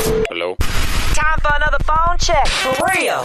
Hello? Time for another phone check. For real.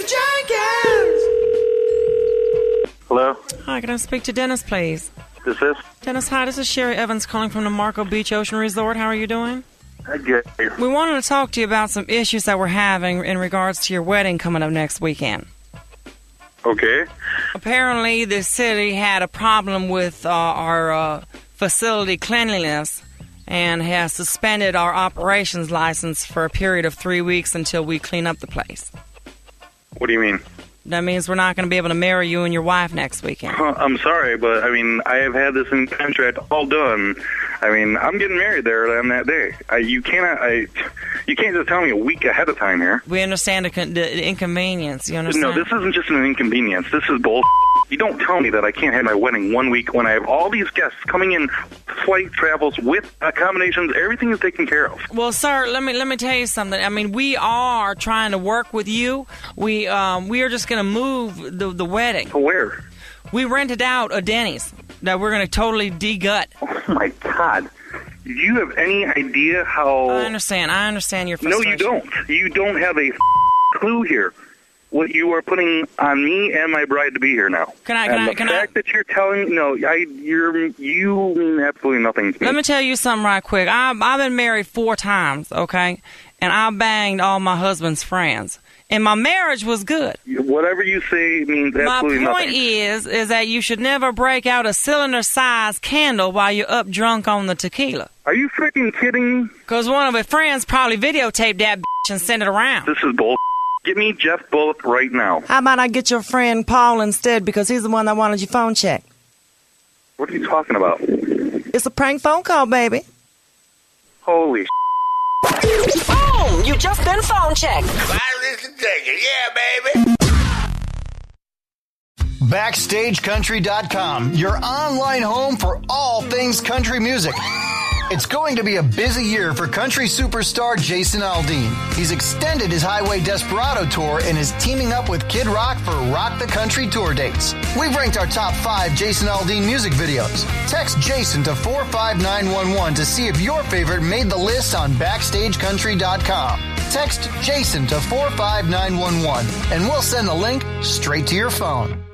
Hello? Hi, can I speak to Dennis, please? This is? Dennis, hi, this is Sherry Evans calling from the Marco Beach Ocean Resort. How are you doing? Good. We wanted to talk to you about some issues that we're having in regards to your wedding coming up next weekend. Okay. Apparently, the city had a problem with our facility cleanliness and has suspended our operations license for a period of 3 weeks until we clean up the place. What do you mean? That means we're not going to be able to marry you and your wife next weekend. I'm sorry, but I have had this in contract all done. I'm getting married there on that day. You can't just tell me a week ahead of time here. We understand the inconvenience. You understand? No, this isn't just an inconvenience. This is bull. You don't tell me that I can't have my wedding 1 week when I have all these guests coming in, flight travels with accommodations. Everything is taken care of. Well, sir, let me tell you something. We are trying to work with you. We are just going to move the wedding. To where? We rented out a Denny's that we're going to totally de-gut. Oh, my God. Do you have any idea how... I understand your frustration. No, you don't. You don't have a clue here. What you are putting on me and my bride to be here now. The fact that you're telling... No, you mean absolutely nothing to me. Let me tell you something right quick. I've been married 4 times, okay? And I banged all my husband's friends. And my marriage was good. Whatever you say means absolutely nothing. My point is that you should never break out a cylinder-sized candle while you're up drunk on the tequila. Are you freaking kidding me? Because one of her friends probably videotaped that bitch and sent it around. This is bull. Get me Jeff Bullock right now. How about I get your friend Paul instead, because he's the one that wanted your phone check. What are you talking about? It's a prank phone call, baby. Holy Boom! You just been phone checked. Yeah, baby. BackstageCountry.com, your online home for all things country music. It's going to be a busy year for country superstar Jason Aldean. He's extended his Highway Desperado tour and is teaming up with Kid Rock for Rock the Country tour dates. We've ranked our top 5 Jason Aldean music videos. Text Jason to 45911 to see if your favorite made the list on BackstageCountry.com. Text Jason to 45911 and we'll send the link straight to your phone.